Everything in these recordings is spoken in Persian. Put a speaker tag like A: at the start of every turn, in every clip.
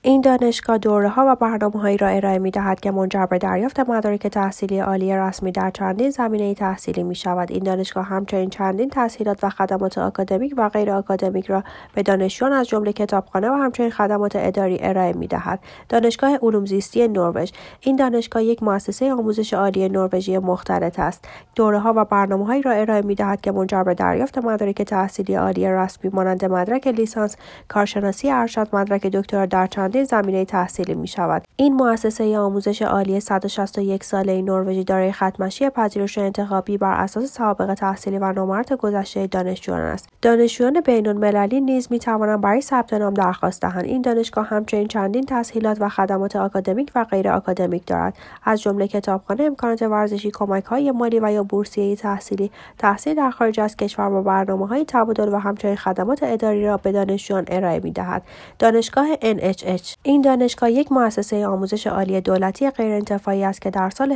A: این دانشگاه دوره‌ها و برنامه‌هایی را ارائه می‌دهد که منجر به دریافت مدارک تحصیلی عالی رسمی در چندین زمینه تحصیلی می‌شود. این دانشگاه همچنین چندین تسهیلات و خدمات آکادمیک و غیر آکادمیک را به دانشجویان از جمله کتابخانه و همچنین خدمات اداری ارائه می‌دهد. دانشگاه علوم زیستی نروژ. این دانشگاه یک مؤسسه آموزش عالی نروژی مختلط است. دوره‌ها و برنامه‌هایی را ارائه می‌دهد که منجر به دریافت مدارک تحصیلی عالی رسمی مانند مدرک لیسانس، کارشناسی ارشد، مدرک دکترا در چندین زمینه تحصیلی می شود. این مؤسسه آموزش عالی 161 ساله نروژی دارای ختم‌مشی پذیرش انتخابی بر اساس سوابق تحصیلی و نمرات گذشته دانشجویان است. دانشجویان بین‌المللی نیز می توانند برای ثبت نام درخواست دهند. این دانشگاه همچنین چندین تسهیلات و خدمات آکادمیک و غیر آکادمیک دارد، از جمله کتابخانه، امکانات ورزشی، کمک‌های مالی و یا بورسیه تحصیلی، تحصیل در خارج از کشور و برنامه‌های تبادل و همچنین خدمات اداری را به دانشجویان ارائه می‌دهد. دانشگاه NHH. این دانشگاه یک مؤسسه آموزش عالی دولتی غیرانتفاعی است که در سال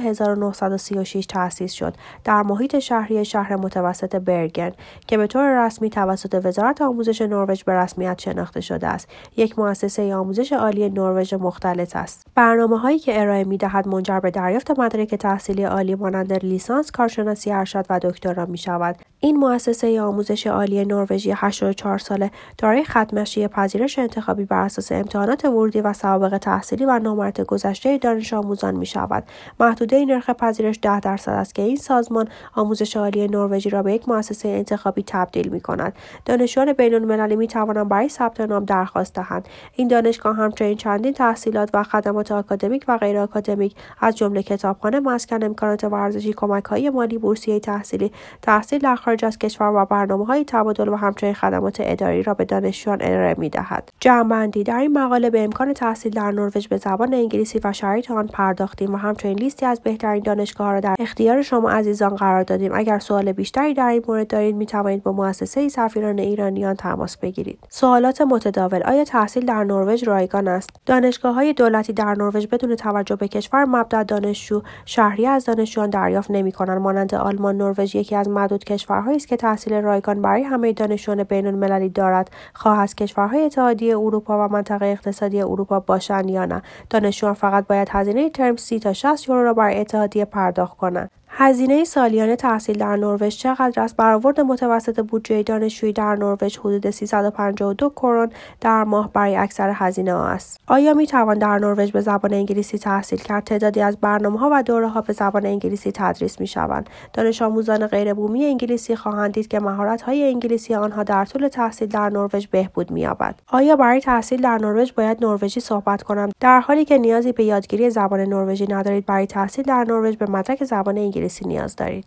A: 1936 تأسیس شد در محیط شهری شهر متوسط برگن که به طور رسمی توسط وزارت آموزش نروژ به رسمیت شناخته شده است. یک مؤسسه آموزش عالی نروژ مختلط است. برنامه‌هایی که ارائه می‌دهد منجر به دریافت مدارک تحصیلی عالی مانند لیسانس، کارشناسی ارشد و دکترا می‌شود. این مؤسسه آموزش عالی نروژی 84 ساله دارای ختم‌مشی پذیرش انتخابی بر اساس امتحانات ورودی و سوابق تحصیلی و نمرات گذشته دانش آموزان می شود. محدوده نرخ پذیرش 10% است که این سازمان آموزش عالی نروژی را به یک مؤسسه انتخابی تبدیل می کند. دانشجویان بین‌المللی می توانند برای ثبت نام درخواست دهند. این دانشگاه همچنین چندین تحصیلات و خدمات آکادمیک و غیر آکادمیک از جمله کتابخانه، مسکن، امکانات ورزشی، کمک‌های مالی، بورسیه تحصیلی، تحصیل در خارج از کشور و برنامه‌های تبادل و همچنین خدمات اداری را به دانشجویان ارائه می‌دهد. جمع‌بندی: در این مقاله به امکان تحصیل در نروژ به زبان انگلیسی و شرایط آن پرداختیم و همچنین لیستی از بهترین دانشگاه‌ها را در اختیار شما عزیزان قرار دادیم. اگر سوال بیشتری در این مورد دارید می توانید با مؤسسه سفیران ایرانیان تماس بگیرید. سوالات متداول: آیا تحصیل در نروژ رایگان است؟ دانشگاه‌های دولتی در نروژ بدون توجه به کشور مبدأ دانشجو شهریه از دانشجویان دریافت نمی‌کنند. مانند آلمان، نروژ یکی از معدود کشورهایی است که تحصیل رایگان برای همه دانشجویان بین‌المللی دارد، خواه از کشورهای اتحادیه اروپا و منطقه اقتصادی اروپا باشند یا نه. دانشجویان فقط باید هزینه ترم 30 تا 60 یورو را برای اتحادیه پرداخت کنند. هزینه سالیانه تحصیل در نروژ چقدر است؟ برآورد متوسط بودجه دانشجویی در نروژ حدود 352 کرون در ماه برای اکثر هزینه‌ها است. آیا می‌توان در نروژ به زبان انگلیسی تحصیل کرد؟ تعدادی از برنامه‌ها و دوره‌ها به زبان انگلیسی تدریس می‌شوند. دانش آموزان غیربومی انگلیسی خواهند دید که مهارت‌های انگلیسی آنها در طول تحصیل در نروژ بهبود می‌یابد. آیا برای تحصیل در نروژ باید نروژی صحبت کنم؟ در حالی که نیازی به یادگیری زبان نروژی ندارید، برای تحصیل در نروژ به مدرک زبان انگلیسی نیاز دارید.